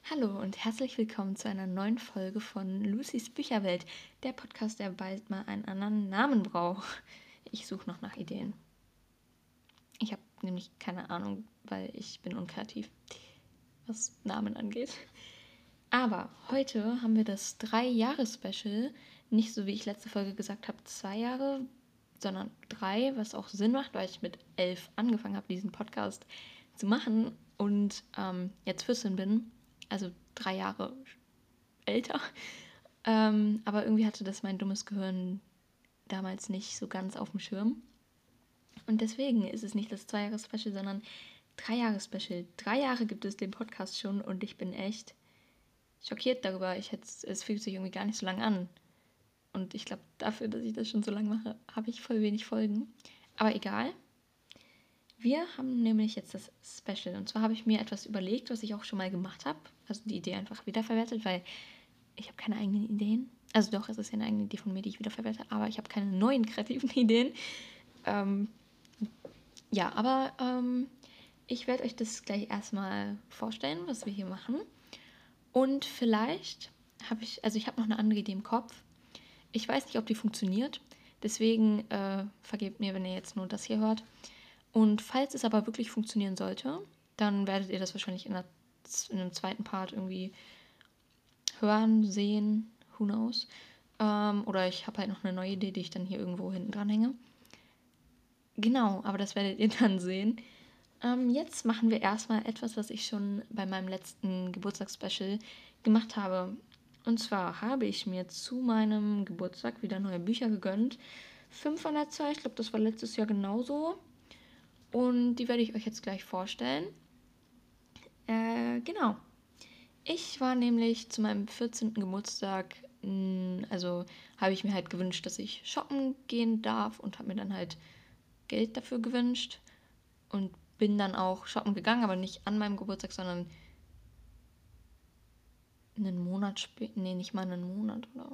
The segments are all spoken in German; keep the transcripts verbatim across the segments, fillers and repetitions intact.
Hallo und herzlich willkommen zu einer neuen Folge von Lucys Bücherwelt, der Podcast, der bald mal einen anderen Namen braucht. Ich suche noch nach Ideen. Ich habe nämlich keine Ahnung, weil ich bin unkreativ, was Namen angeht. Aber heute haben wir das Drei-Jahres-Special. Nicht so, wie ich letzte Folge gesagt habe, zwei Jahre, sondern drei, was auch Sinn macht, weil ich mit elf angefangen habe, diesen Podcast zu machen und ähm, jetzt vierzehn bin. Also drei Jahre älter. Ähm, aber irgendwie hatte das mein dummes Gehirn damals nicht so ganz auf dem Schirm. Und deswegen ist es nicht das Zwei-Jahres-Special, sondern Drei-Jahres-Special. Drei Jahre gibt es den Podcast schon und ich bin echt schockiert darüber. Ich hätte, es fühlt sich irgendwie gar nicht so lang an. Und ich glaube, dafür, dass ich das schon so lange mache, habe ich voll wenig Folgen. Aber egal. Wir haben nämlich jetzt das Special. Und zwar habe ich mir etwas überlegt, was ich auch schon mal gemacht habe. Also die Idee einfach wiederverwertet, weil ich habe keine eigenen Ideen. Also doch, es ist ja eine eigene Idee von mir, die ich wiederverwerte, aber ich habe keine neuen kreativen Ideen. Ähm, ja, aber ähm, ich werde euch das gleich erstmal vorstellen, was wir hier machen. Und vielleicht habe ich, also ich habe noch eine andere Idee im Kopf. Ich weiß nicht, ob die funktioniert. Deswegen äh, vergebt mir, wenn ihr jetzt nur das hier hört. Und falls es aber wirklich funktionieren sollte, dann werdet ihr das wahrscheinlich in, der, in einem zweiten Part irgendwie hören, sehen, who knows. Ähm, oder ich habe halt noch eine neue Idee, die ich dann hier irgendwo hinten dran hänge. Genau, aber das werdet ihr dann sehen. Ähm, jetzt machen wir erstmal etwas, was ich schon bei meinem letzten Geburtstagsspecial gemacht habe. Und zwar habe ich mir zu meinem Geburtstag wieder neue Bücher gegönnt. Fünf an der Zahl, ich glaube, das war letztes Jahr genauso. Und die werde ich euch jetzt gleich vorstellen. Äh, genau. Ich war nämlich zu meinem vierzehnten Geburtstag, also habe ich mir halt gewünscht, dass ich shoppen gehen darf und habe mir dann halt Geld dafür gewünscht und bin dann auch shoppen gegangen, aber nicht an meinem Geburtstag, sondern einen Monat später, nee, nicht mal einen Monat oder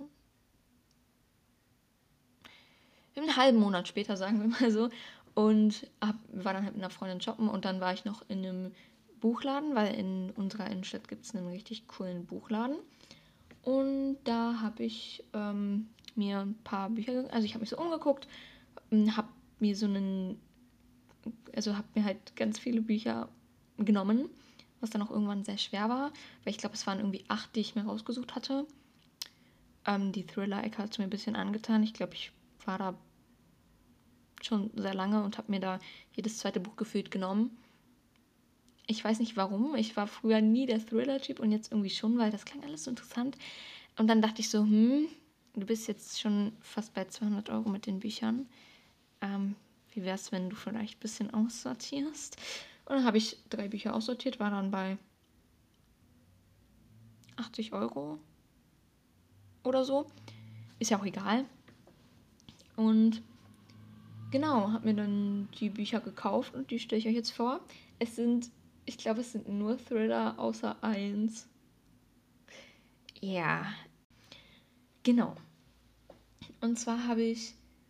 einen halben Monat später, sagen wir mal so. Und hab, war dann halt mit einer Freundin shoppen und dann war ich noch in einem Buchladen, weil in unserer Innenstadt gibt es einen richtig coolen Buchladen. Und da habe ich ähm, mir ein paar Bücher, also ich habe mich so umgeguckt, habe mir so einen, also habe mir halt ganz viele Bücher genommen, was dann auch irgendwann sehr schwer war, weil ich glaube, es waren irgendwie acht, die ich mir rausgesucht hatte. Ähm, die Thriller-Ecke hat es mir ein bisschen angetan. Ich glaube, ich war da schon sehr lange und habe mir da jedes zweite Buch gefühlt genommen. Ich weiß nicht warum. Ich war früher nie der Thriller-Typ und jetzt irgendwie schon, weil das klang alles so interessant. Und dann dachte ich so, hm, du bist jetzt schon fast bei zweihundert Euro mit den Büchern. Ähm, wie wäre es, wenn du vielleicht ein bisschen aussortierst? Und dann habe ich drei Bücher aussortiert, war dann bei achtzig Euro oder so. Ist ja auch egal. Und genau, habe mir dann die Bücher gekauft und die stelle ich euch jetzt vor. Es sind, ich glaube, es sind nur Thriller außer eins. Ja, genau. Und zwar habe ich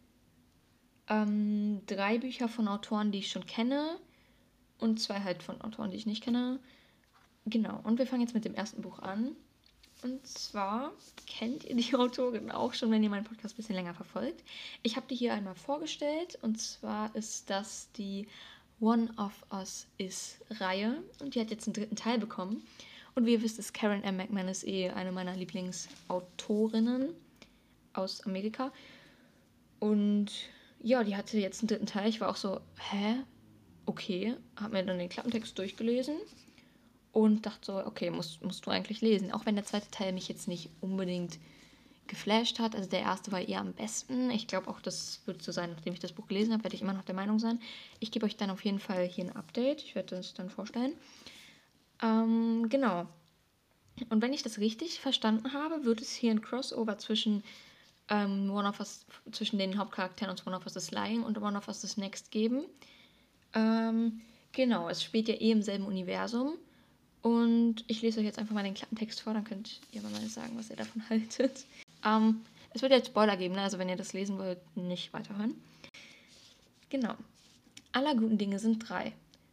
ähm, drei Bücher von Autoren, die ich schon kenne und zwei halt von Autoren, die ich nicht kenne. Genau, und wir fangen jetzt mit dem ersten Buch an. Und zwar kennt ihr die Autorin auch schon, wenn ihr meinen Podcast ein bisschen länger verfolgt. Ich habe die hier einmal vorgestellt und zwar ist das die One of Us Is Reihe und die hat jetzt einen dritten Teil bekommen. Und wie ihr wisst, ist Karen M. McManus eh eine meiner Lieblingsautorinnen aus Amerika. Und ja, die hatte jetzt einen dritten Teil. Ich war auch so, hä? Okay. Hab mir dann den Klappentext durchgelesen und dachte so, okay, musst, musst du eigentlich lesen. Auch wenn der zweite Teil mich jetzt nicht unbedingt geflasht hat. Also der erste war eher am besten. Ich glaube auch, das wird so sein, nachdem ich das Buch gelesen habe, werde ich immer noch der Meinung sein. Ich gebe euch dann auf jeden Fall hier ein Update. Ich werde das dann vorstellen. Ähm, genau. Und wenn ich das richtig verstanden habe, wird es hier ein Crossover zwischen ähm, One of Us, zwischen den Hauptcharakteren und One of Us is Lying und One of Us is Next geben. Ähm, genau, es spielt ja eh im selben Universum. Und ich lese euch jetzt einfach mal den Klappentext vor, dann könnt ihr mal sagen, was ihr davon haltet. Ähm, es wird jetzt Spoiler geben, ne? Also wenn ihr das lesen wollt, nicht weiterhören. Genau. Aller guten Dinge sind drei.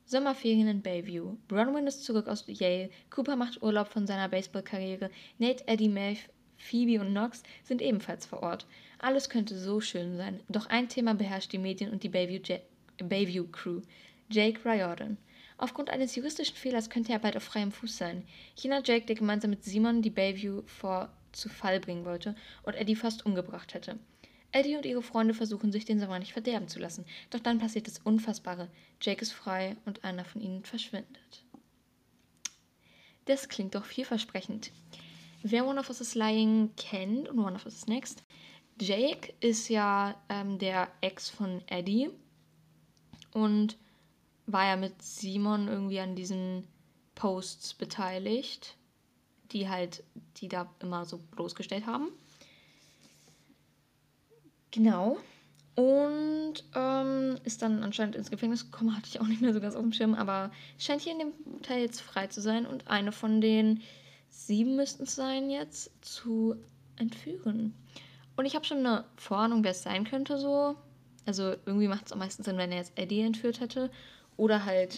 Sommerferien in Bayview. Bronwyn ist zurück aus Yale. Cooper macht Urlaub von seiner Baseballkarriere. Nate, Eddie, Maeve, Phoebe und Knox sind ebenfalls vor Ort. Alles könnte so schön sein. Doch ein Thema beherrscht die Medien und die Bayview, ja- Bayview Crew. Jake Riordan. Aufgrund eines juristischen Fehlers könnte er bald auf freiem Fuß sein. Jener Jake, der gemeinsam mit Simon die Bayview vor zu Fall bringen wollte und Eddie fast umgebracht hätte. Eddie und ihre Freunde versuchen sich den Sommer nicht verderben zu lassen. Doch dann passiert das Unfassbare. Jake ist frei und einer von ihnen verschwindet. Das klingt doch vielversprechend. Wer One of Us is Lying kennt und One of Us is Next, Jake ist ja ähm, der Ex von Eddie und war ja mit Simon irgendwie an diesen Posts beteiligt, die halt, die da immer so bloßgestellt haben. Genau. Und ähm, ist dann anscheinend ins Gefängnis gekommen, hatte ich auch nicht mehr so ganz auf dem Schirm, aber scheint hier in dem Teil jetzt frei zu sein und eine von den sieben müssten es sein jetzt, zu entführen. Und ich habe schon eine Vorahnung, wer es sein könnte so. Also irgendwie macht es am meisten Sinn, wenn er jetzt Eddie entführt hätte. Oder halt,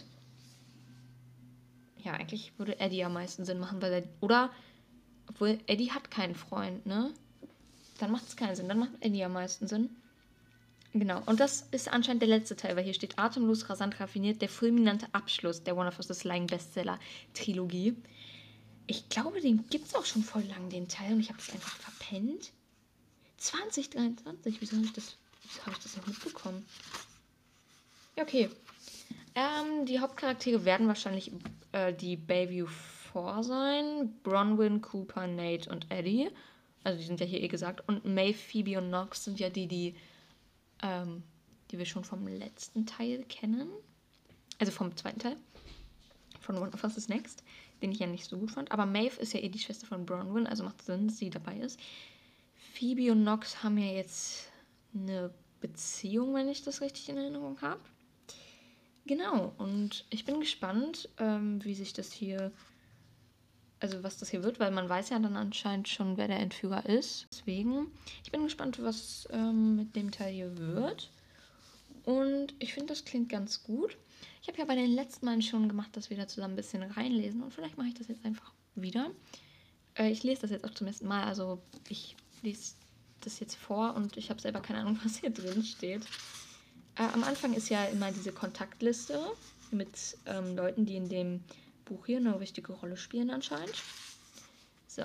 ja, eigentlich würde Eddie am meisten Sinn machen, weil er, oder, obwohl Eddie hat keinen Freund, ne? Dann macht es keinen Sinn, dann macht Eddie am meisten Sinn. Genau, und das ist anscheinend der letzte Teil, weil hier steht atemlos, rasant, raffiniert, der fulminante Abschluss der One of Us is Lying Bestseller-Trilogie. Ich glaube, den gibt es auch schon voll lang, den Teil, und ich habe es einfach verpennt. zwanzig dreiundzwanzig, wieso habe ich das, wieso habe ich das noch mitbekommen? Ja, okay. Ähm, die Hauptcharaktere werden wahrscheinlich äh, die Bayview vier sein. Bronwyn, Cooper, Nate und Eddie. Also die sind ja hier eh gesagt. Und Maeve, Phoebe und Knox sind ja die, die ähm, die wir schon vom letzten Teil kennen. Also vom zweiten Teil. Von One of Us is Next. Den ich ja nicht so gut fand. Aber Maeve ist ja eh die Schwester von Bronwyn. Also macht Sinn, dass sie dabei ist. Phoebe und Knox haben ja jetzt eine Beziehung, wenn ich das richtig in Erinnerung habe. Genau. Und ich bin gespannt, ähm, wie sich das hier... Also was das hier wird, weil man weiß ja dann anscheinend schon, wer der Entführer ist. Deswegen, ich bin gespannt, was ähm, mit dem Teil hier wird. Und ich finde, das klingt ganz gut. Ich habe ja bei den letzten Malen schon gemacht, dass wir da zusammen ein bisschen reinlesen. Und vielleicht mache ich das jetzt einfach wieder. Äh, ich lese das jetzt auch zum ersten Mal. Also ich lese das jetzt vor und ich habe selber keine Ahnung, was hier drin steht. Äh, am Anfang ist ja immer diese Kontaktliste mit ähm, Leuten, die in dem Buch hier eine wichtige Rolle spielen anscheinend. So.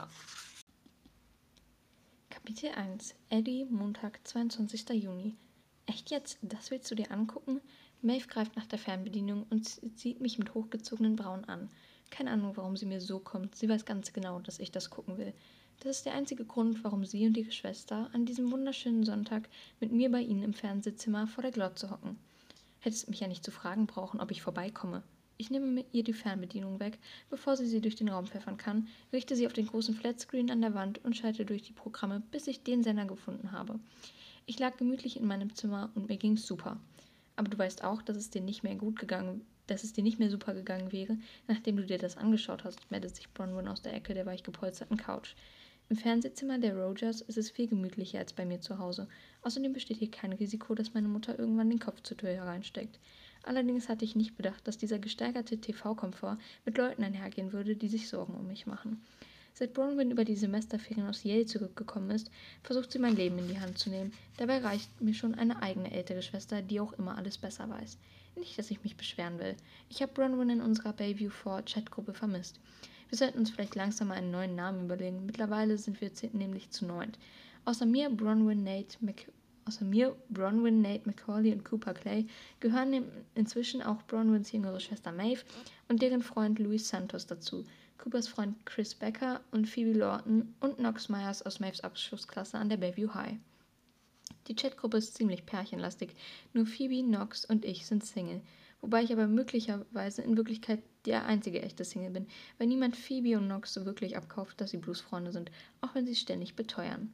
Kapitel eins. Eddie, Montag, zweiundzwanzigster Juni. Echt jetzt? Das willst du dir angucken? Maeve greift nach der Fernbedienung und sieht mich mit hochgezogenen Brauen an. Keine Ahnung, warum sie mir so kommt. Sie weiß ganz genau, dass ich das gucken will. Das ist der einzige Grund, warum sie und ihre Schwester an diesem wunderschönen Sonntag mit mir bei ihnen im Fernsehzimmer vor der Glotze hocken. Hättest mich ja nicht zu fragen brauchen, ob ich vorbeikomme. Ich nehme mit ihr die Fernbedienung weg, bevor sie sie durch den Raum pfeffern kann, richte sie auf den großen Flatscreen an der Wand und schalte durch die Programme, bis ich den Sender gefunden habe. Ich lag gemütlich in meinem Zimmer und mir ging's super. Aber du weißt auch, dass es dir nicht mehr gut gegangen, dass es dir nicht mehr super gegangen wäre, nachdem du dir das angeschaut hast, meldet sich Bronwyn aus der Ecke der weich gepolsterten Couch. Im Fernsehzimmer der Rogers ist es viel gemütlicher als bei mir zu Hause. Außerdem besteht hier kein Risiko, dass meine Mutter irgendwann den Kopf zur Tür hereinsteckt. Allerdings hatte ich nicht bedacht, dass dieser gesteigerte T V-Komfort mit Leuten einhergehen würde, die sich Sorgen um mich machen. Seit Bronwyn über die Semesterferien aus Yale zurückgekommen ist, versucht sie mein Leben in die Hand zu nehmen. Dabei reicht mir schon eine eigene ältere Schwester, die auch immer alles besser weiß. Nicht, dass ich mich beschweren will. Ich habe Bronwyn in unserer Bayview vier Chatgruppe vermisst. Wir sollten uns vielleicht langsam mal einen neuen Namen überlegen. Mittlerweile sind wir nämlich zu neunt. Außer mir, Bronwyn, Nate, Mc Außer mir, Bronwyn, Nate, Macaulay und Cooper Clay gehören inzwischen auch Bronwyns jüngere Schwester Maeve und deren Freund Louis Santos dazu, Coopers Freund Chris Becker und Phoebe Lawton und Knox Myers aus Maeves Abschlussklasse an der Bayview High. Die Chatgruppe ist ziemlich pärchenlastig, nur Phoebe, Knox und ich sind Single, wobei ich aber möglicherweise in Wirklichkeit der einzige echte Single bin, weil niemand Phoebe und Knox so wirklich abkauft, dass sie Bluesfreunde sind, auch wenn sie es ständig beteuern.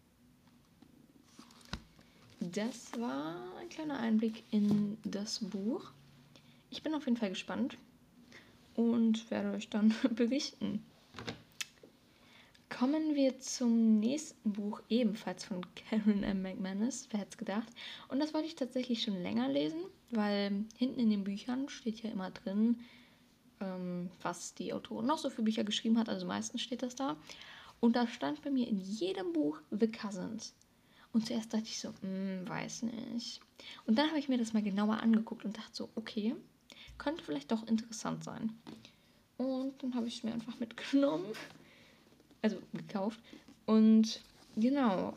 Das war ein kleiner Einblick in das Buch. Ich bin auf jeden Fall gespannt und werde euch dann berichten. Kommen wir zum nächsten Buch, ebenfalls von Karen M. McManus, wer hätte es gedacht. Und das wollte ich tatsächlich schon länger lesen, weil hinten in den Büchern steht ja immer drin, ähm, was die Autorin noch so für Bücher geschrieben hat, also meistens steht das da. Und da stand bei mir in jedem Buch The Cousins. Und zuerst dachte ich so, hm, weiß nicht. Und dann habe ich mir das mal genauer angeguckt und dachte so, okay, könnte vielleicht doch interessant sein. Und dann habe ich es mir einfach mitgenommen, also gekauft. Und genau,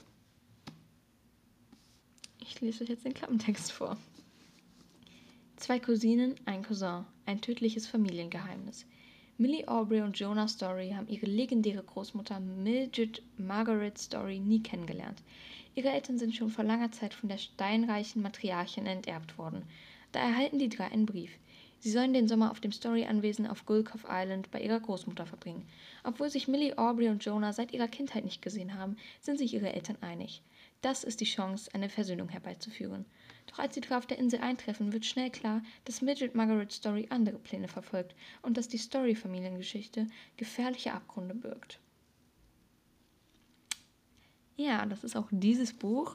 ich lese euch jetzt den Klappentext vor. Zwei Cousinen, ein Cousin, ein tödliches Familiengeheimnis. Millie Aubrey und Jonah Story haben ihre legendäre Großmutter Mildred Margaret Story nie kennengelernt. Ihre Eltern sind schon vor langer Zeit von der steinreichen Matriarchin enterbt worden. Da erhalten die drei einen Brief. Sie sollen den Sommer auf dem Story-Anwesen auf Gulkoff Island bei ihrer Großmutter verbringen. Obwohl sich Millie, Aubrey und Jonah seit ihrer Kindheit nicht gesehen haben, sind sich ihre Eltern einig. Das ist die Chance, eine Versöhnung herbeizuführen. Doch als sie auf der Insel eintreffen, wird schnell klar, dass Mildred Margaret Story andere Pläne verfolgt und dass die Story-Familiengeschichte gefährliche Abgründe birgt. Ja, das ist auch dieses Buch.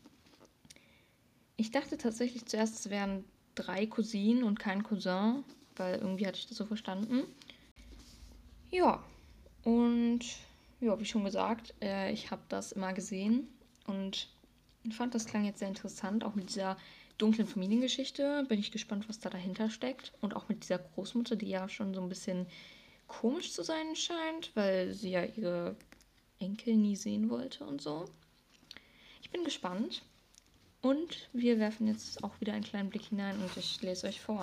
Ich dachte tatsächlich zuerst, es wären drei Cousinen und kein Cousin, weil irgendwie hatte ich das so verstanden. Ja, und ja, wie schon gesagt, äh, ich habe das immer gesehen und fand, das klang jetzt sehr interessant, auch mit dieser dunklen Familiengeschichte. Bin ich gespannt, was da dahinter steckt. Und auch mit dieser Großmutter, die ja schon so ein bisschen komisch zu sein scheint, weil sie ja ihre Enkel nie sehen wollte und so. Ich bin gespannt. Und wir werfen jetzt auch wieder einen kleinen Blick hinein und ich lese euch vor.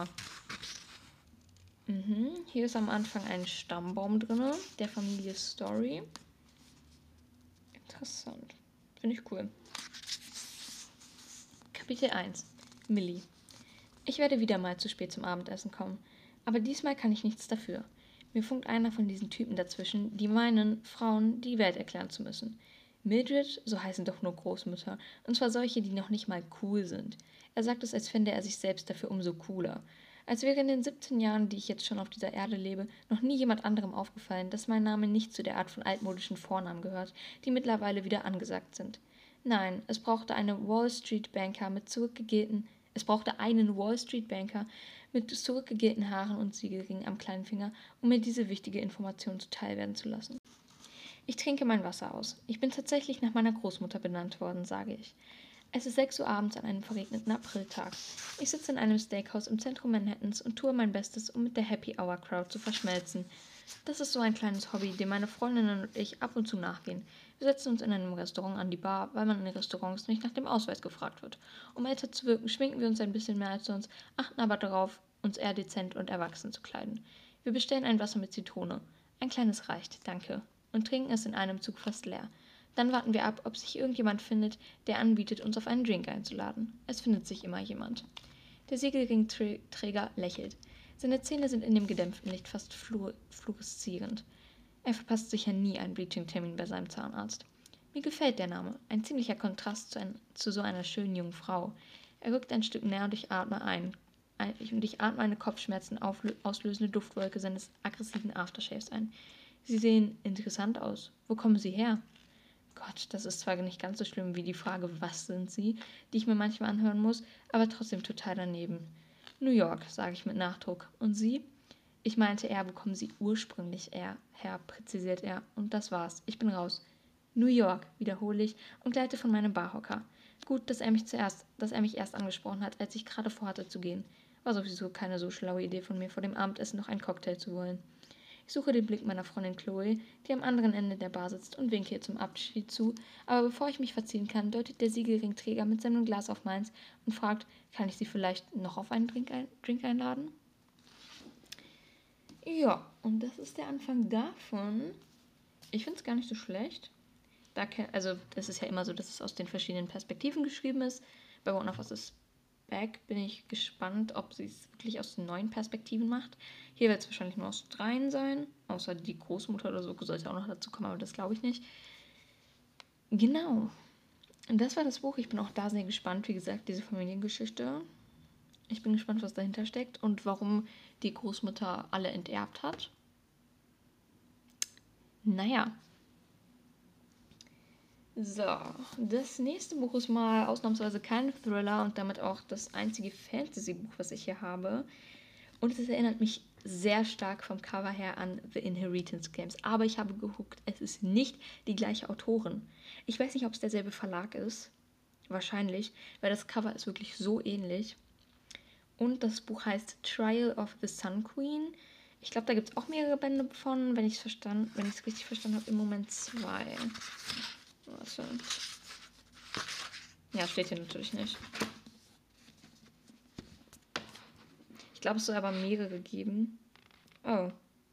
Mhm. Hier ist am Anfang ein Stammbaum drin, der Familie Story. Interessant. Finde ich cool. Kapitel eins. Millie. Ich werde wieder mal zu spät zum Abendessen kommen. Aber diesmal kann ich nichts dafür. Mir funkt einer von diesen Typen dazwischen, die meinen, Frauen die Welt erklären zu müssen. Mildred, so heißen doch nur Großmütter, und zwar solche, die noch nicht mal cool sind. Er sagt es, als fände er sich selbst dafür umso cooler. Als wäre in den siebzehn Jahren, die ich jetzt schon auf dieser Erde lebe, noch nie jemand anderem aufgefallen, dass mein Name nicht zu der Art von altmodischen Vornamen gehört, die mittlerweile wieder angesagt sind. Nein, es brauchte eine Wall Street Banker mit zurückgegelten, es brauchte einen Wall Street Banker mit zurückgegelten Haaren und Siegelring am kleinen Finger, um mir diese wichtige Information zuteilwerden zu lassen. Ich trinke mein Wasser aus. Ich bin tatsächlich nach meiner Großmutter benannt worden, sage ich. Es ist sechs Uhr abends an einem verregneten Apriltag. Ich sitze in einem Steakhouse im Zentrum Manhattans und tue mein Bestes, um mit der Happy Hour Crowd zu verschmelzen. Das ist so ein kleines Hobby, dem meine Freundinnen und ich ab und zu nachgehen. Wir setzen uns in einem Restaurant an die Bar, weil man in den Restaurants nicht nach dem Ausweis gefragt wird. Um älter zu wirken, schminken wir uns ein bisschen mehr als sonst, achten aber darauf, uns eher dezent und erwachsen zu kleiden. Wir bestellen ein Wasser mit Zitrone. Ein kleines reicht, danke. Und trinken es in einem Zug fast leer. Dann warten wir ab, ob sich irgendjemand findet, der anbietet, uns auf einen Drink einzuladen. Es findet sich immer jemand. Der Siegelringträger lächelt. Seine Zähne sind in dem gedämpften Licht fast fluor- fluoreszierend. Er verpasst sicher nie einen Bleaching-Termin bei seinem Zahnarzt. Mir gefällt der Name, ein ziemlicher Kontrast zu, ein, zu so einer schönen jungen Frau. Er rückt ein Stück näher und ich atme ein. ein und ich atme eine Kopfschmerzen auslösende Duftwolke seines aggressiven Aftershaves ein. Sie sehen interessant aus. Wo kommen Sie her? Gott, das ist zwar nicht ganz so schlimm wie die Frage, was sind Sie, die ich mir manchmal anhören muss, aber trotzdem total daneben. New York, sage ich mit Nachdruck. Und Sie? Ich meinte eher, wo kommen Sie ursprünglich her, Herr, präzisiert er. Und das war's. Ich bin raus. New York, wiederhole ich und gleite von meinem Barhocker. Gut, dass er mich zuerst, dass er mich erst angesprochen hat, als ich gerade vorhatte zu gehen. War sowieso keine so schlaue Idee von mir, vor dem Abendessen noch einen Cocktail zu wollen. Ich suche den Blick meiner Freundin Chloe, die am anderen Ende der Bar sitzt, und winke ihr zum Abschied zu, aber bevor ich mich verziehen kann, deutet der Siegelringträger mit seinem Glas auf meins und fragt, kann ich sie vielleicht noch auf einen Drink, ein Drink einladen? Ja, und das ist der Anfang davon. Ich finde es gar nicht so schlecht. Da, also es ist ja immer so, dass es aus den verschiedenen Perspektiven geschrieben ist. Bei One of Us is Back bin ich gespannt, ob sie es wirklich aus den neuen Perspektiven macht. Hier wird es wahrscheinlich nur aus dreien sein, außer die Großmutter oder so sollte auch noch dazu kommen, aber das glaube ich nicht. Genau. Und das war das Buch. Ich bin auch da sehr gespannt, wie gesagt, diese Familiengeschichte. Ich bin gespannt, was dahinter steckt und warum die Großmutter alle enterbt hat. Naja, So, das nächste Buch ist mal ausnahmsweise kein Thriller und damit auch das einzige Fantasy-Buch, was ich hier habe. Und es erinnert mich sehr stark vom Cover her an The Inheritance Games. Aber ich habe geguckt, es ist nicht die gleiche Autorin. Ich weiß nicht, ob es derselbe Verlag ist. Wahrscheinlich, weil das Cover ist wirklich so ähnlich. Und das Buch heißt Trial of the Sun Queen. Ich glaube, da gibt es auch mehrere Bände von, wenn ich es verstanden, wenn ich es richtig verstanden habe, im Moment zwei. Warte. Ja, steht hier natürlich nicht. Ich glaube, es soll aber mehrere geben. Oh.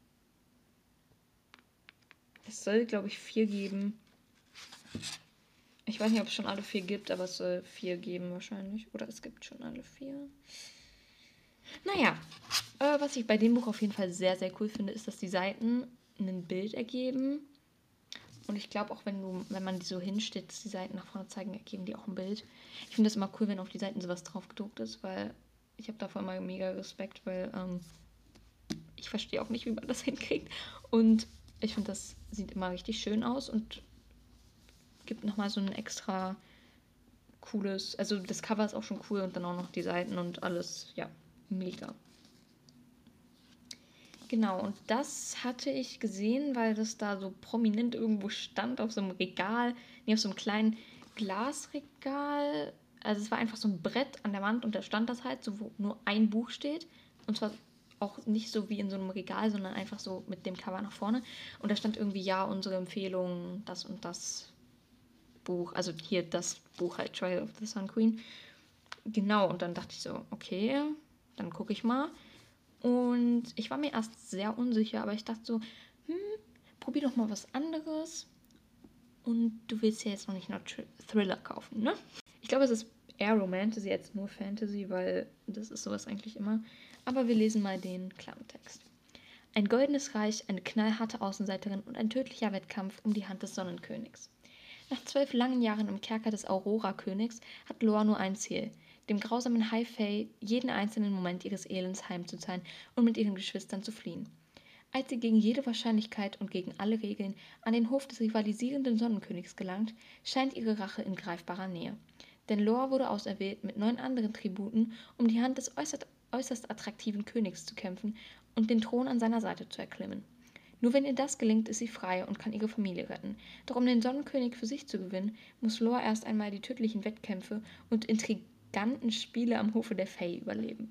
Es soll, glaube ich, vier geben. Ich weiß nicht, ob es schon alle vier gibt, aber es soll vier geben wahrscheinlich. Oder es gibt schon alle vier. Naja, äh, was ich bei dem Buch auf jeden Fall sehr, sehr cool finde, ist, dass die Seiten ein Bild ergeben. Und ich glaube auch, wenn du, wenn man die so hinstellt, dass die Seiten nach vorne zeigen, ergeben die auch ein Bild. Ich finde das immer cool, wenn auf die Seiten sowas drauf gedruckt ist, weil ich habe davor immer mega Respekt, weil ähm, ich verstehe auch nicht, wie man das hinkriegt. Und ich finde, das sieht immer richtig schön aus und gibt nochmal so ein extra cooles, also das Cover ist auch schon cool und dann auch noch die Seiten und alles, ja, mega. Genau, und das hatte ich gesehen, weil das da so prominent irgendwo stand auf so einem Regal, nee, auf so einem kleinen Glasregal. Also es war einfach so ein Brett an der Wand und da stand das halt, so wo nur ein Buch steht. Und zwar auch nicht so wie in so einem Regal, sondern einfach so mit dem Cover nach vorne. Und da stand irgendwie, ja, unsere Empfehlung, das und das Buch, also hier das Buch halt, Trial of the Sun Queen. Genau, und dann dachte ich so, okay, dann gucke ich mal. Und ich war mir erst sehr unsicher, aber ich dachte so, hm, probier doch mal was anderes. Und du willst ja jetzt noch nicht nur Thr- Thriller kaufen, ne? Ich glaube, es ist eher Romantasy als nur Fantasy, weil das ist sowas eigentlich immer. Aber wir lesen mal den Klappentext. Ein goldenes Reich, eine knallharte Außenseiterin und ein tödlicher Wettkampf um die Hand des Sonnenkönigs. Nach zwölf langen Jahren im Kerker des Aurora-Königs hat Loa nur ein Ziel: dem grausamen Hai Fei jeden einzelnen Moment ihres Elends heimzuzahlen und mit ihren Geschwistern zu fliehen. Als sie gegen jede Wahrscheinlichkeit und gegen alle Regeln an den Hof des rivalisierenden Sonnenkönigs gelangt, scheint ihre Rache in greifbarer Nähe. Denn Loa wurde auserwählt, mit neun anderen Tributen um die Hand des äußerst, äußerst attraktiven Königs zu kämpfen und den Thron an seiner Seite zu erklimmen. Nur wenn ihr das gelingt, ist sie frei und kann ihre Familie retten. Doch um den Sonnenkönig für sich zu gewinnen, muss Loa erst einmal die tödlichen Wettkämpfe und intriganten Spiele am Hofe der Fae überleben.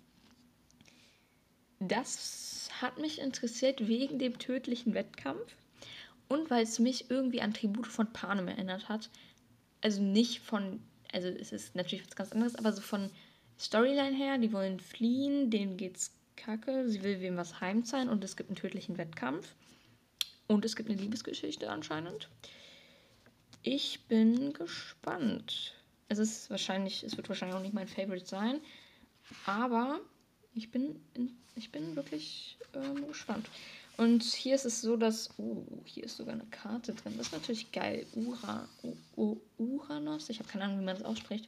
Das hat mich interessiert wegen dem tödlichen Wettkampf und weil es mich irgendwie an Tribute von Panem erinnert hat. Also nicht von, also es ist natürlich was ganz anderes, aber so von Storyline her, die wollen fliehen, denen geht's kacke, sie will wem was heimzahlen und es gibt einen tödlichen Wettkampf. Und es gibt eine Liebesgeschichte anscheinend. Ich bin gespannt. Es ist wahrscheinlich, es wird wahrscheinlich auch nicht mein Favorite sein, aber ich bin, in, ich bin wirklich ähm, gespannt. Und hier ist es so, dass, oh, hier ist sogar eine Karte drin. Das ist natürlich geil. Ura, U, U, Uranus, ich habe keine Ahnung, wie man das ausspricht.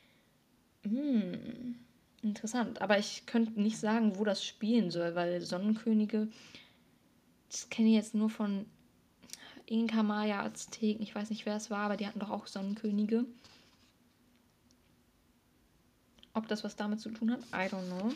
Hm, interessant. Aber ich könnte nicht sagen, wo das spielen soll, weil Sonnenkönige, das kenne ich jetzt nur von Inka, Maya, Azteken, ich weiß nicht, wer es war, aber die hatten doch auch Sonnenkönige. Ob das was damit zu tun hat? I don't know.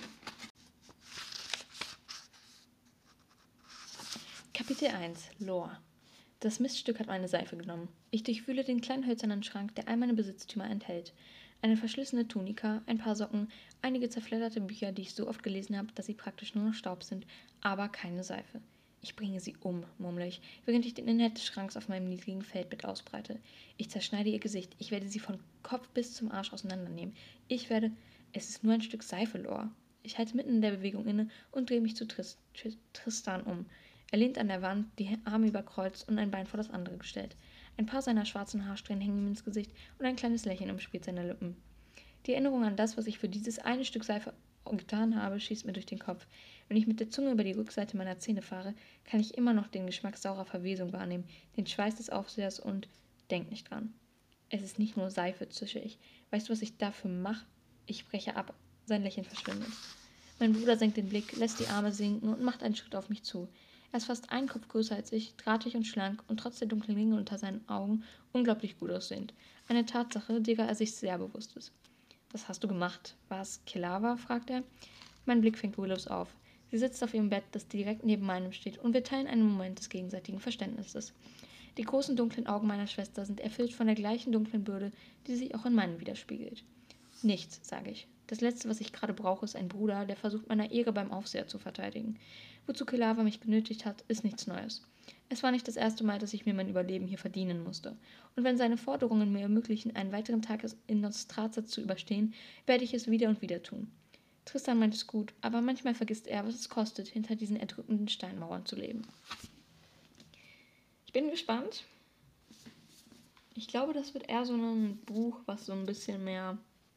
Kapitel eins. Lore. Das Miststück hat meine Seife genommen. Ich durchwühle den kleinen hölzernen Schrank, der all meine Besitztümer enthält. Eine verschlissene Tunika, ein paar Socken, einige zerfledderte Bücher, die ich so oft gelesen habe, dass sie praktisch nur noch Staub sind, aber keine Seife. Ich bringe sie um, murmle ich, während ich den Inhalt des Schranks auf meinem niedrigen Feldbett ausbreite. Ich zerschneide ihr Gesicht. Ich werde sie von Kopf bis zum Arsch auseinandernehmen. Ich werde... Es ist nur ein Stück Seife, Lore. Ich halte mitten in der Bewegung inne und drehe mich zu Trist Tristan um. Er lehnt an der Wand, die Arme überkreuzt und ein Bein vor das andere gestellt. Ein paar seiner schwarzen Haarsträhnen hängen ihm ins Gesicht und ein kleines Lächeln umspielt seine Lippen. Die Erinnerung an das, was ich für dieses eine Stück Seife getan habe, schießt mir durch den Kopf. Wenn ich mit der Zunge über die Rückseite meiner Zähne fahre, kann ich immer noch den Geschmack saurer Verwesung wahrnehmen, den Schweiß des Aufsehers und denk nicht dran. Es ist nicht nur Seife, zische ich. Weißt du, was ich dafür mache? Ich breche ab. Sein Lächeln verschwindet. Mein Bruder senkt den Blick, lässt die Arme sinken und macht einen Schritt auf mich zu. Er ist fast einen Kopf größer als ich, drahtig und schlank und trotz der dunklen Ringe unter seinen Augen unglaublich gut aussehend. Eine Tatsache, derer er sich sehr bewusst ist. »Was hast du gemacht? War es Kelava?« fragt er. Mein Blick fängt Willows auf. Sie sitzt auf ihrem Bett, das direkt neben meinem steht, und wir teilen einen Moment des gegenseitigen Verständnisses. Die großen dunklen Augen meiner Schwester sind erfüllt von der gleichen dunklen Bürde, die sich auch in meinen widerspiegelt. »Nichts«, sage ich. »Das Letzte, was ich gerade brauche, ist ein Bruder, der versucht, meine Ehre beim Aufseher zu verteidigen. Wozu Kelava mich genötigt hat, ist nichts Neues. Es war nicht das erste Mal, dass ich mir mein Überleben hier verdienen musste. Und wenn seine Forderungen mir ermöglichen, einen weiteren Tag in Nostraza zu überstehen, werde ich es wieder und wieder tun.« Tristan meint es gut, aber manchmal vergisst er, was es kostet, hinter diesen erdrückenden Steinmauern zu leben. Ich bin gespannt. Ich glaube, das wird eher so ein Buch, was so ein bisschen mehr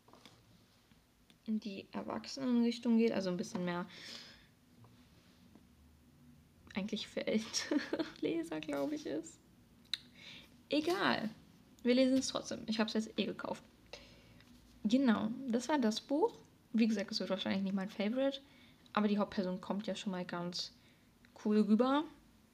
in die Erwachsenenrichtung geht, also ein bisschen mehr eigentlich für ältere Leser, glaube ich, ist. Egal. Wir lesen es trotzdem. Ich habe es jetzt eh gekauft. Genau, das war das Buch. Wie gesagt, es wird wahrscheinlich nicht mein Favorite, aber die Hauptperson kommt ja schon mal ganz cool rüber.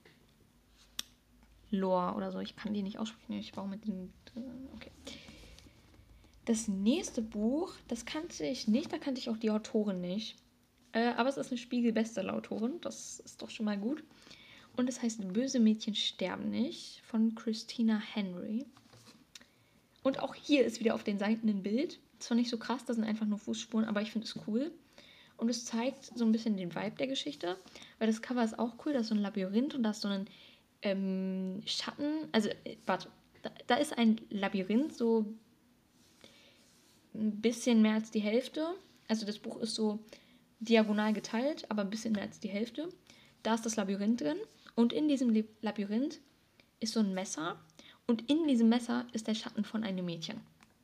Lore oder so, ich kann die nicht aussprechen. Ich war mit dem... Okay. Das nächste Buch, das kannte ich nicht, da kannte ich auch die Autorin nicht. Äh, aber es ist eine Spiegel-Bestseller-Autorin, das ist doch schon mal gut. Und es heißt Böse Mädchen sterben nicht von Christina Henry. Und auch hier ist wieder auf den Seiten ein Bild. Zwar nicht so krass, das sind einfach nur Fußspuren, aber ich finde es cool. Und es zeigt so ein bisschen den Vibe der Geschichte, weil das Cover ist auch cool, da ist so ein Labyrinth und da ist so ein ähm, Schatten. Also, äh, warte, da, da ist ein Labyrinth, so ein bisschen mehr als die Hälfte. Also das Buch ist so diagonal geteilt, aber ein bisschen mehr als die Hälfte. Da ist das Labyrinth drin und in diesem Labyrinth ist so ein Messer und in diesem Messer ist der Schatten von einem Mädchen.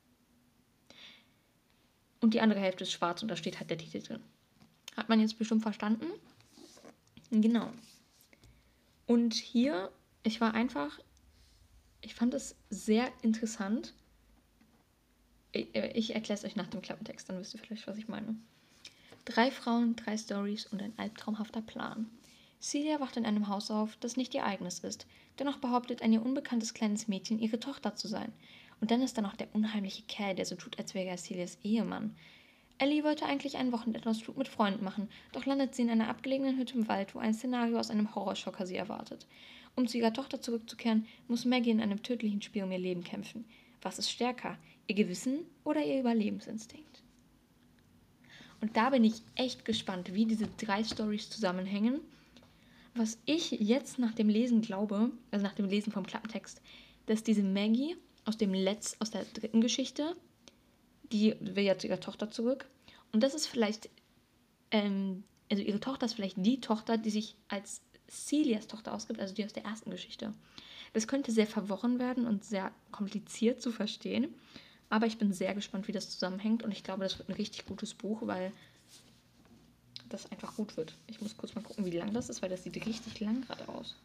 Und die andere Hälfte ist schwarz und da steht halt der Titel drin. Hat man jetzt bestimmt verstanden? Genau. Und hier, ich war einfach, ich fand es sehr interessant. Ich, ich erkläre es euch nach dem Klappentext, dann wisst ihr vielleicht, was ich meine. Drei Frauen, drei Storys und ein albtraumhafter Plan. Celia wacht in einem Haus auf, das nicht ihr eigenes ist. Dennoch behauptet ein ihr unbekanntes kleines Mädchen, ihre Tochter zu sein. Und dann ist da noch der unheimliche Kerl, der so tut, als wäre er Celias Ehemann. Ellie wollte eigentlich einen Wochenendausflug mit Freunden machen, doch landet sie in einer abgelegenen Hütte im Wald, wo ein Szenario aus einem Horrorschocker sie erwartet. Um zu ihrer Tochter zurückzukehren, muss Maggie in einem tödlichen Spiel um ihr Leben kämpfen. Was ist stärker, ihr Gewissen oder ihr Überlebensinstinkt? Und da bin ich echt gespannt, wie diese drei Storys zusammenhängen. Was ich jetzt nach dem Lesen glaube, also nach dem Lesen vom Klappentext, dass diese Maggie aus dem Letz, aus der dritten Geschichte, die will ja zu ihrer Tochter zurück. Und das ist vielleicht, ähm, also ihre Tochter ist vielleicht die Tochter, die sich als Celias Tochter ausgibt, also die aus der ersten Geschichte. Das könnte sehr verworren werden und sehr kompliziert zu verstehen. Aber ich bin sehr gespannt, wie das zusammenhängt. Und ich glaube, das wird ein richtig gutes Buch, weil das einfach gut wird. Ich muss kurz mal gucken, wie lang das ist, weil das sieht richtig lang gerade aus.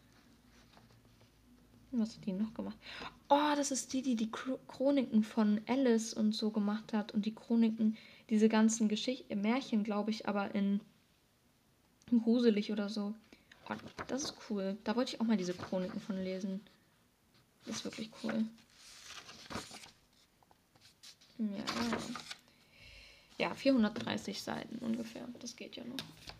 Was hat die noch gemacht? Oh, das ist die, die die Chroniken von Alice und so gemacht hat. Und die Chroniken, diese ganzen Geschichten, Märchen, glaube ich, aber in gruselig oder so. Oh, das ist cool. Da wollte ich auch mal diese Chroniken von lesen. Das ist wirklich cool. Ja. Ja, vierhundertdreißig Seiten ungefähr. Das geht ja noch.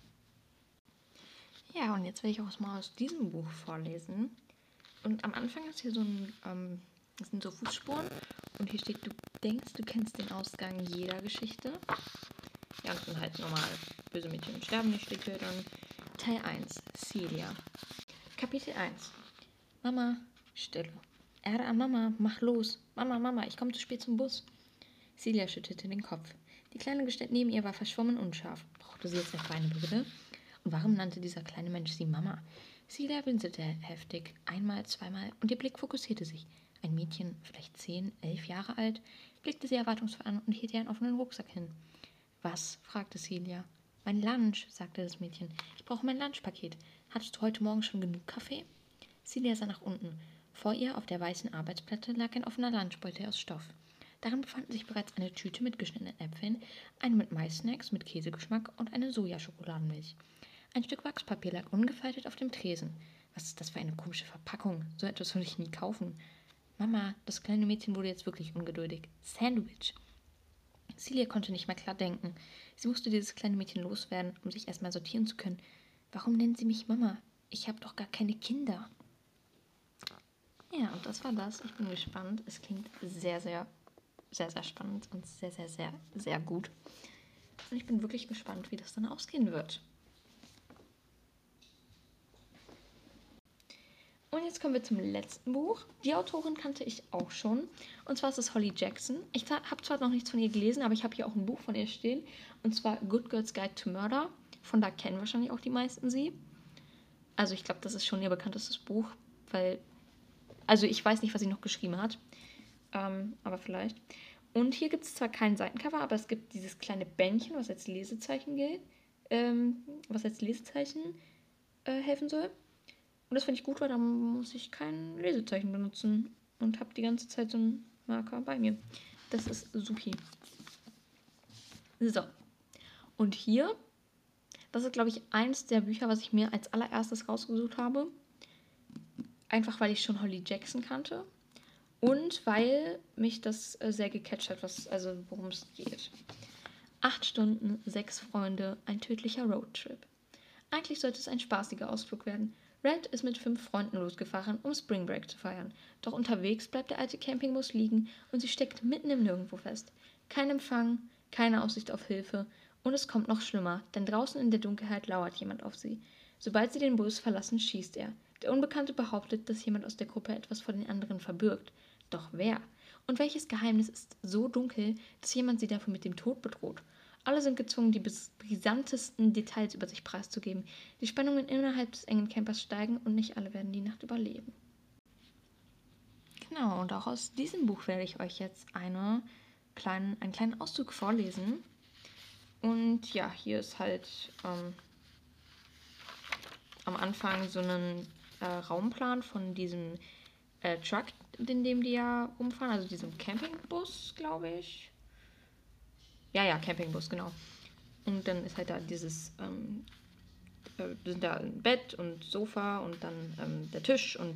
Ja, und jetzt will ich auch mal aus diesem Buch vorlesen. Und am Anfang ist hier so ein, ähm, das sind so Fußspuren. Und hier steht, du denkst, du kennst den Ausgang jeder Geschichte. Ja, und dann halt normal, böse Mädchen sterben nicht, steht hier dann. Teil eins, Celia. Kapitel eins. Mama, Stille. Erde an Mama, mach los. Mama, Mama, ich komme zu spät zum Bus. Celia schüttelte den Kopf. Die kleine Gestalt neben ihr war verschwommen und unscharf. Brauchte sie jetzt etwa eine Brille? Und warum nannte dieser kleine Mensch sie Mama? Celia blinzelte heftig, einmal, zweimal, und ihr Blick fokussierte sich. Ein Mädchen, vielleicht zehn, elf Jahre alt, blickte sie erwartungsvoll an und hielt ihr einen offenen Rucksack hin. Was? Fragte Celia. Mein Lunch, sagte das Mädchen. Ich brauche mein Lunchpaket. Hattest du heute Morgen schon genug Kaffee? Celia sah nach unten. Vor ihr auf der weißen Arbeitsplatte lag ein offener Lunchbeutel aus Stoff. Darin befanden sich bereits eine Tüte mit geschnittenen Äpfeln, eine mit Maissnacks mit Käsegeschmack und eine Sojaschokoladenmilch. Ein Stück Wachspapier lag ungefaltet auf dem Tresen. Was ist das für eine komische Verpackung? So etwas würde ich nie kaufen. Mama, das kleine Mädchen wurde jetzt wirklich ungeduldig. Sandwich. Celia konnte nicht mehr klar denken. Sie musste dieses kleine Mädchen loswerden, um sich erstmal sortieren zu können. Warum nennen Sie mich Mama? Ich habe doch gar keine Kinder. Ja, und das war das. Ich bin gespannt. Es klingt sehr, sehr, sehr, sehr spannend und sehr, sehr, sehr, sehr gut. Und ich bin wirklich gespannt, wie das dann ausgehen wird. Und jetzt kommen wir zum letzten Buch. Die Autorin kannte ich auch schon. Und zwar ist es Holly Jackson. Ich habe zwar noch nichts von ihr gelesen, aber ich habe hier auch ein Buch von ihr stehen. Und zwar Good Girl's Guide to Murder. Von da kennen wahrscheinlich auch die meisten sie. Also ich glaube, das ist schon ihr bekanntestes Buch, weil... Also ich weiß nicht, was sie noch geschrieben hat. Ähm, aber vielleicht. Und hier gibt es zwar kein Seitencover, aber es gibt dieses kleine Bändchen, was als Lesezeichen gilt. Ähm, was als Lesezeichen äh, helfen soll. Und das finde ich gut, weil dann muss ich kein Lesezeichen benutzen und habe die ganze Zeit so einen Marker bei mir. Das ist supi. So. Und hier, das ist, glaube ich, eins der Bücher, was ich mir als allererstes rausgesucht habe. Einfach, weil ich schon Holly Jackson kannte. Und weil mich das äh, sehr gecatcht hat, was, also worum es geht. Acht Stunden, sechs Freunde, ein tödlicher Roadtrip. Eigentlich sollte es ein spaßiger Ausflug werden. Red ist mit fünf Freunden losgefahren, um Spring Break zu feiern. Doch unterwegs bleibt der alte Campingbus liegen und sie steckt mitten im Nirgendwo fest. Kein Empfang, keine Aussicht auf Hilfe und es kommt noch schlimmer, denn draußen in der Dunkelheit lauert jemand auf sie. Sobald sie den Bus verlassen, schießt er. Der Unbekannte behauptet, dass jemand aus der Gruppe etwas vor den anderen verbirgt. Doch wer? Und welches Geheimnis ist so dunkel, dass jemand sie dafür mit dem Tod bedroht? Alle sind gezwungen, die brisantesten Details über sich preiszugeben. Die Spannungen innerhalb des engen Campers steigen und nicht alle werden die Nacht überleben. Genau, und auch aus diesem Buch werde ich euch jetzt eine kleinen, einen kleinen Auszug vorlesen. Und ja, hier ist halt ähm, am Anfang so ein äh, Raumplan von diesem äh, Truck, in dem die ja rumfahren, also diesem Campingbus, glaube ich. Ja, ja, Campingbus, genau. Und dann ist halt da dieses, ähm, äh, sind da ein Bett und Sofa und dann ähm, der Tisch und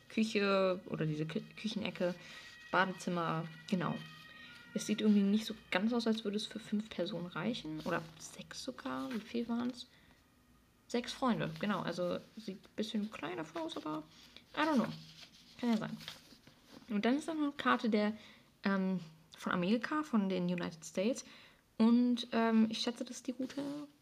Küche oder diese Kü Küchenecke, Badezimmer, genau. Es sieht irgendwie nicht so ganz aus, als würde es für fünf Personen reichen. Oder sechs sogar. Wie viel waren es? Sechs Freunde, genau. Also sieht ein bisschen kleiner aus, aber I don't know. Kann ja sein. Und dann ist da noch eine Karte der ähm, von Amerika, von den United States. Und ähm, ich schätze, das ist die Route,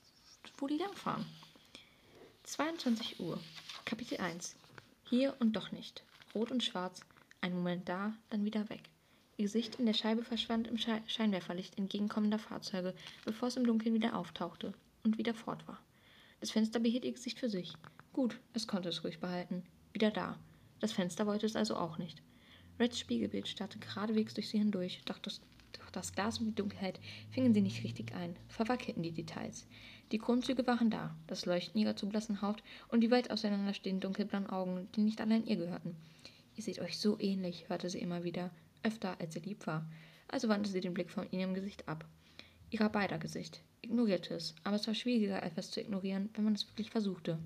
wo die langfahren. zweiundzwanzig Uhr. Kapitel eins. Hier und doch nicht. Rot und schwarz. Ein Moment da, dann wieder weg. Ihr Gesicht in der Scheibe verschwand im Sche Scheinwerferlicht entgegenkommender Fahrzeuge, bevor es im Dunkeln wieder auftauchte und wieder fort war. Das Fenster behielt ihr Gesicht für sich. Gut, es konnte es ruhig behalten. Wieder da. Das Fenster wollte es also auch nicht. Reds Spiegelbild starrte geradewegs durch sie hindurch, doch das, doch das Glas und die Dunkelheit fingen sie nicht richtig ein, verwackelten die Details. Die Grundzüge waren da, das Leuchten ihrer zu blassen Haut und die weit auseinanderstehenden dunkelblauen Augen, die nicht allein ihr gehörten. Ihr seht euch so ähnlich, hörte sie immer wieder, öfter als ihr lieb war. Also wandte sie den Blick von ihrem Gesicht ab. Ihrer beider Gesicht. Ignorierte es, aber es war schwieriger, etwas zu ignorieren, wenn man es wirklich versuchte.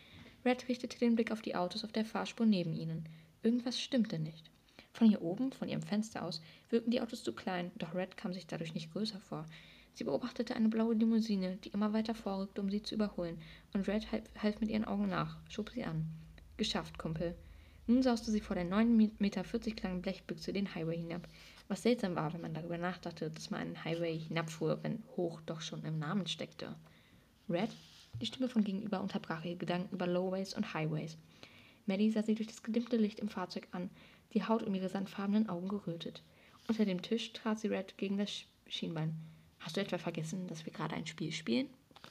Red richtete den Blick auf die Autos auf der Fahrspur neben ihnen. Irgendwas stimmte nicht. Von hier oben, von ihrem Fenster aus, wirkten die Autos zu klein, doch Red kam sich dadurch nicht größer vor. Sie beobachtete eine blaue Limousine, die immer weiter vorrückte, um sie zu überholen, und Red half mit ihren Augen nach, schob sie an. Geschafft, Kumpel. Nun sauste sie vor der neun Meter vierzig langen Blechbüchse den Highway hinab, was seltsam war, wenn man darüber nachdachte, dass man einen Highway hinabfuhr, wenn hoch doch schon im Namen steckte. Red? Die Stimme von gegenüber unterbrach ihre Gedanken über Lowways und Highways. Maddie sah sie durch das gedimmte Licht im Fahrzeug an, die Haut um ihre sandfarbenen Augen gerötet. Unter dem Tisch trat sie Red gegen das Schienbein. Hast du etwa vergessen, dass wir gerade ein Spiel spielen?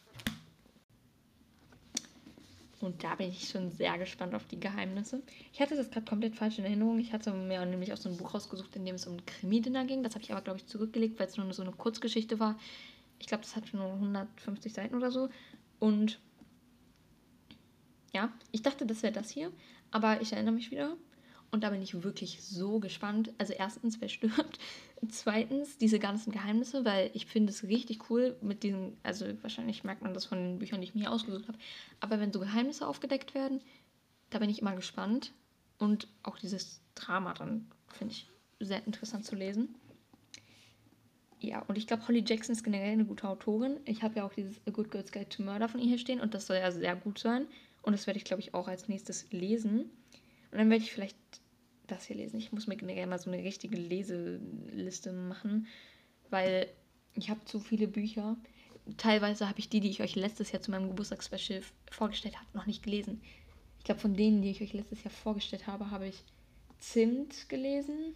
Und da bin ich schon sehr gespannt auf die Geheimnisse. Ich hatte das gerade komplett falsch in Erinnerung. Ich hatte mir nämlich aus so einem Buch rausgesucht, in dem es um ein Krimi-Dinner ging. Das habe ich aber, glaube ich, zurückgelegt, weil es nur so eine Kurzgeschichte war. Ich glaube, das hatte nur hundertfünfzig Seiten oder so. Und ja, ich dachte, das wäre das hier. Aber ich erinnere mich wieder. Und da bin ich wirklich so gespannt. Also erstens, wer stirbt. Zweitens, diese ganzen Geheimnisse, weil ich finde es richtig cool mit diesen, also wahrscheinlich merkt man das von den Büchern, die ich mir ausgesucht habe. Aber wenn so Geheimnisse aufgedeckt werden, da bin ich immer gespannt. Und auch dieses Drama dann finde ich sehr interessant zu lesen. Ja, und ich glaube, Holly Jackson ist generell eine gute Autorin. Ich habe ja auch dieses A Good Girl's Guide to Murder von ihr hier stehen und das soll ja sehr gut sein. Und das werde ich, glaube ich, auch als nächstes lesen. Und dann werde ich vielleicht das hier lesen. Ich muss mir generell mal so eine richtige Leseliste machen, weil ich habe zu viele Bücher. Teilweise habe ich die, die ich euch letztes Jahr zu meinem Geburtstagsspecial vorgestellt habe, noch nicht gelesen. Ich glaube, von denen, die ich euch letztes Jahr vorgestellt habe, habe ich Zimt gelesen,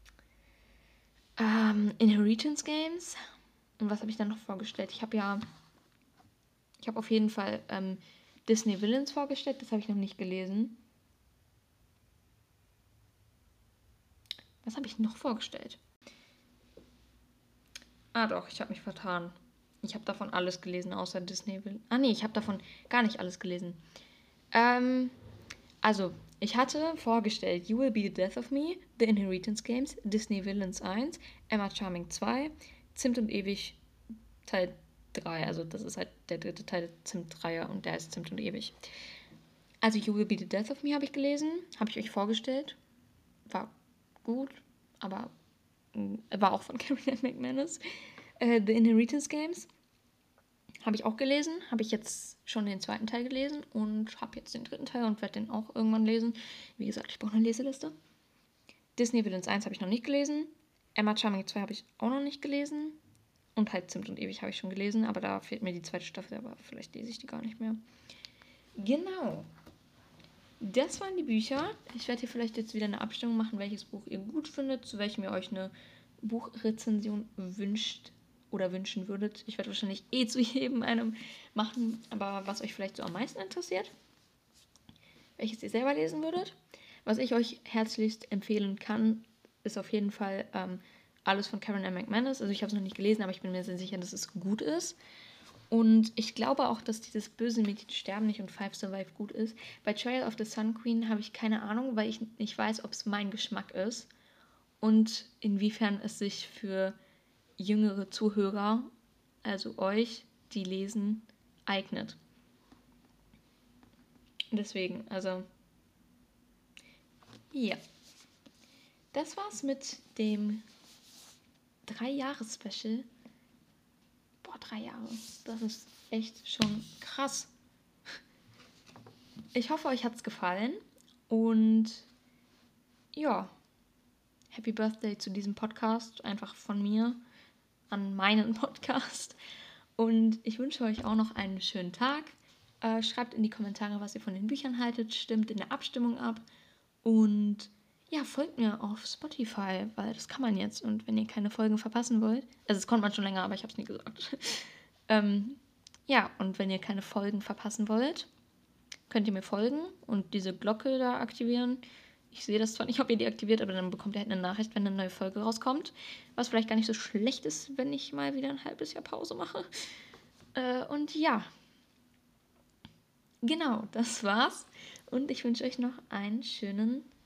ähm, Inheritance Games. Und was habe ich dann noch vorgestellt? Ich habe ja, ich habe auf jeden Fall ähm, Disney Villains vorgestellt. Das habe ich noch nicht gelesen. Was habe ich noch vorgestellt? Ah doch, ich habe mich vertan. Ich habe davon alles gelesen, außer Disney Villains. Ah nee, ich habe davon gar nicht alles gelesen. Ähm, also, ich hatte vorgestellt You Will Be the Death of Me, The Inheritance Games, Disney Villains eins, Emma Charming zwei, Zimt und Ewig Teil drei. Also das ist halt der dritte Teil der Zimt-Reihe und der ist Zimt und Ewig. Also You Will Be the Death of Me habe ich gelesen, habe ich euch vorgestellt. War gut, aber äh, war auch von Carolyn McManus. Äh, The Inheritance Games habe ich auch gelesen, habe ich jetzt schon den zweiten Teil gelesen und habe jetzt den dritten Teil und werde den auch irgendwann lesen. Wie gesagt, ich brauche eine Leseliste. Disney Villains eins habe ich noch nicht gelesen. Emma Charming zwei habe ich auch noch nicht gelesen. Und halt Zimt und Ewig habe ich schon gelesen, aber da fehlt mir die zweite Staffel, aber vielleicht lese ich die gar nicht mehr. Genau. Das waren die Bücher. Ich werde hier vielleicht jetzt wieder eine Abstimmung machen, welches Buch ihr gut findet, zu welchem ihr euch eine Buchrezension wünscht oder wünschen würdet. Ich werde wahrscheinlich eh zu jedem einem machen, aber was euch vielleicht so am meisten interessiert, welches ihr selber lesen würdet. Was ich euch herzlichst empfehlen kann, ist auf jeden Fall ähm, alles von Karen M. McManus. Also ich habe es noch nicht gelesen, aber ich bin mir sehr sicher, dass es gut ist. Und ich glaube auch, dass dieses böse Mädchen sterben nicht und Five Survive gut ist. Bei Trail of the Sun Queen habe ich keine Ahnung, weil ich nicht weiß, ob es mein Geschmack ist und inwiefern es sich für jüngere Zuhörer, also euch, die lesen, eignet. Deswegen, also ja. Das war's mit dem Drei-Jahres-Special. Boah, drei Jahre. Das ist echt schon krass. Ich hoffe, euch hat's gefallen. Und ja, Happy Birthday zu diesem Podcast. Einfach von mir an meinen Podcast. Und ich wünsche euch auch noch einen schönen Tag. Äh, schreibt in die Kommentare, was ihr von den Büchern haltet. Stimmt in der Abstimmung ab. Und ja, folgt mir auf Spotify, weil das kann man jetzt. Und wenn ihr keine Folgen verpassen wollt, also es konnte man schon länger, aber ich habe es nie gesagt. ähm, ja, und wenn ihr keine Folgen verpassen wollt, könnt ihr mir folgen und diese Glocke da aktivieren. Ich sehe das zwar nicht, ob ihr die aktiviert, aber dann bekommt ihr halt eine Nachricht, wenn eine neue Folge rauskommt. Was vielleicht gar nicht so schlecht ist, wenn ich mal wieder ein halbes Jahr Pause mache. Äh, und ja, genau, das war's. Und ich wünsche euch noch einen schönen